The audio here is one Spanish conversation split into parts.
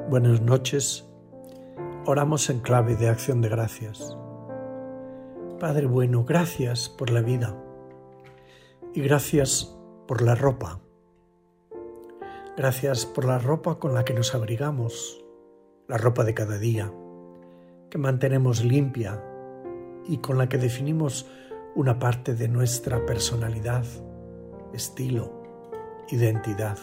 Buenas noches. Oramos en clave de acción de gracias. Padre bueno, gracias por la vida y gracias por la ropa. Gracias por la ropa con la que nos abrigamos, la ropa de cada día, que mantenemos limpia y con la que definimos una parte de nuestra personalidad, estilo, identidad.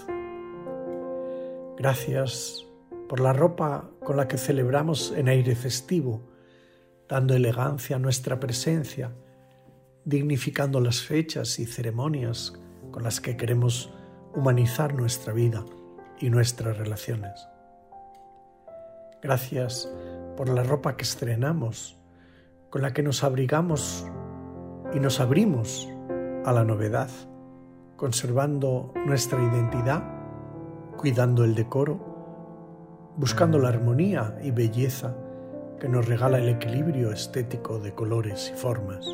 Gracias por la ropa con la que celebramos en aire festivo, dando elegancia a nuestra presencia, dignificando las fechas y ceremonias con las que queremos humanizar nuestra vida y nuestras relaciones. Gracias por la ropa que estrenamos, con la que nos abrigamos y nos abrimos a la novedad, conservando nuestra identidad, cuidando el decoro, buscando la armonía y belleza que nos regala el equilibrio estético de colores y formas.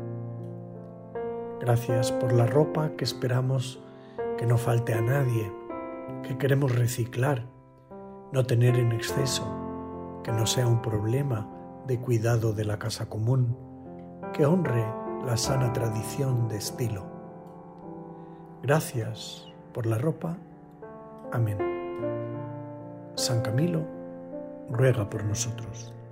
Gracias por la ropa que esperamos que no falte a nadie, que queremos reciclar, no tener en exceso, que no sea un problema de cuidado de la casa común, que honre la sana tradición de estilo. Gracias por la ropa. Amén. San Camilo ruega por nosotros.